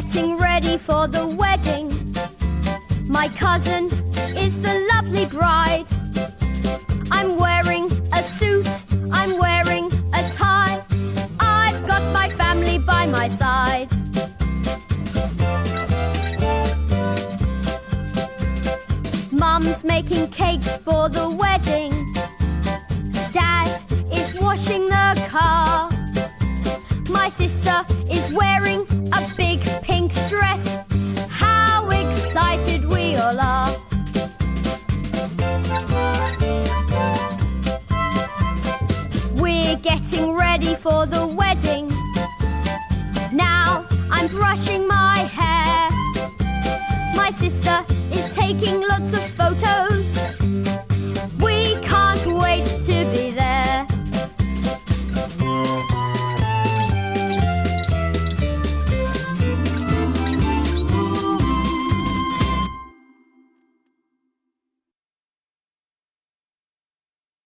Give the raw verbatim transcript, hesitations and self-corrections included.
getting ready for the wedding. My cousin is the lovely bride. I'm wearing a suit, I'm wearing a tie. I've got my family by my side. Mum's making cakes for the wedding. Dad is washing the car. My sister is wearing a big pink dress. How excited we all are. We're getting ready for the wedding. Now I'm brushing my hair. My sister is taking lots of photos.